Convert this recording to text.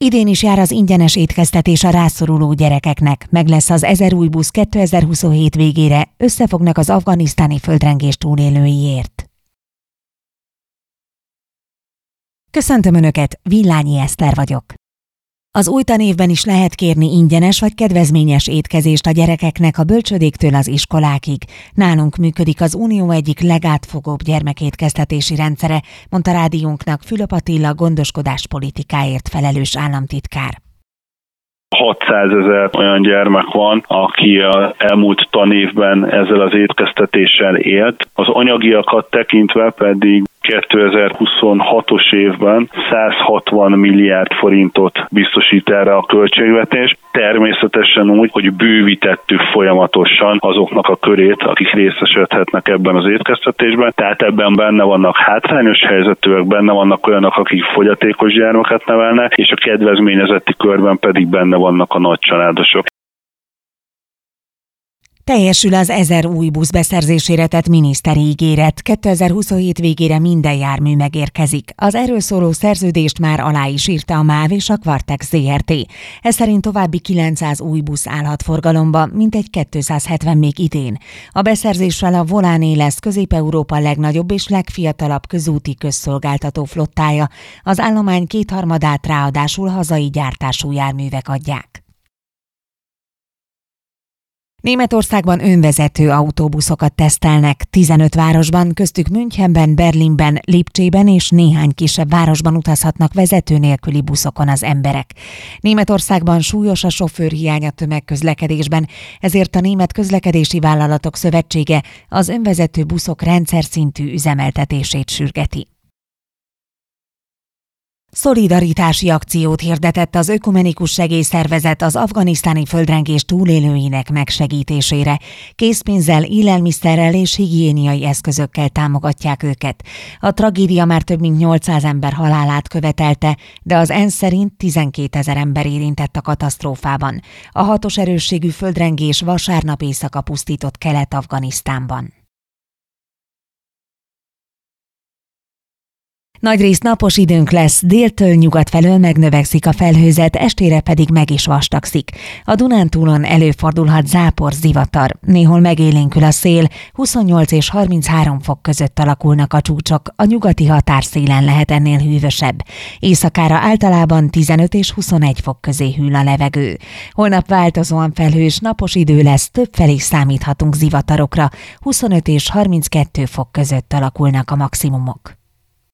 Idén is jár az ingyenes étkeztetés a rászoruló gyerekeknek. Meg lesz az 1000 új busz 2027 végére, összefognak az afganisztáni földrengés túlélőiért. Köszöntöm Önöket, Villányi Eszter vagyok. Az új tanévben is lehet kérni ingyenes vagy kedvezményes étkezést a gyerekeknek a bölcsödéktől az iskolákig. Nálunk működik az Unió egyik legátfogóbb gyermekétkeztetési rendszere, mondta rádiónknak Fülöp Attila gondoskodáspolitikáért felelős államtitkár. 600 000 olyan gyermek van, aki az elmúlt tanévben ezzel az étkeztetéssel élt. Az anyagiakat tekintve pedig 2026-os évben 160 milliárd forintot biztosít erre a költségvetés. Természetesen úgy, hogy bővítettük folyamatosan azoknak a körét, akik részesedhetnek ebben az étkeztetésben. Tehát ebben benne vannak hátrányos helyzetűek, benne vannak olyanok, akik fogyatékos gyermeket nevelnek, és a kedvezményezetti körben pedig benne vannak a nagycsaládosok. Teljesül az 1000 új busz beszerzésére tett miniszteri ígéret. 2027 végére minden jármű megérkezik. Az erről szóló szerződést már alá is írta a MÁV és a Quartex Zrt. Ez szerint további 900 új busz állhat forgalomba, mintegy 270 még idén. A beszerzéssel a Voláné lesz Közép-Európa legnagyobb és legfiatalabb közúti közszolgáltató flottája. Az állomány 2/3 ráadásul hazai gyártású járművek adják. Németországban önvezető autóbuszokat tesztelnek. 15 városban, köztük Münchenben, Berlinben, Lipcsében és néhány kisebb városban utazhatnak vezető nélküli buszokon az emberek. Németországban súlyos a sofőrhiány a tömegközlekedésben, ezért a Német Közlekedési Vállalatok Szövetsége az önvezető buszok rendszerszintű üzemeltetését sürgeti. Szolidaritási akciót hirdetett az Ökumenikus Segélyszervezet az afganisztáni földrengés túlélőinek megsegítésére. Készpénzzel, élelmiszerrel és higiéniai eszközökkel támogatják őket. A tragédia már több mint 800 ember halálát követelte, de az ENSZ szerint 12 000 ember érintett a katasztrófában. A 6-os erősségű földrengés vasárnap éjszaka pusztított Kelet-Afganisztánban. Nagyrészt napos időnk lesz, déltől nyugat felől megnövekszik a felhőzet, estére pedig meg is vastagszik. A Dunántúlon előfordulhat zápor, zivatar, néhol megélénkül a szél, 28 és 33 fok között alakulnak a csúcsok, a nyugati határszélen lehet ennél hűvösebb. Éjszakára általában 15 és 21 fok közé hűl a levegő. Holnap változóan felhős, napos idő lesz, többfelé számíthatunk zivatarokra, 25 és 32 fok között alakulnak a maximumok.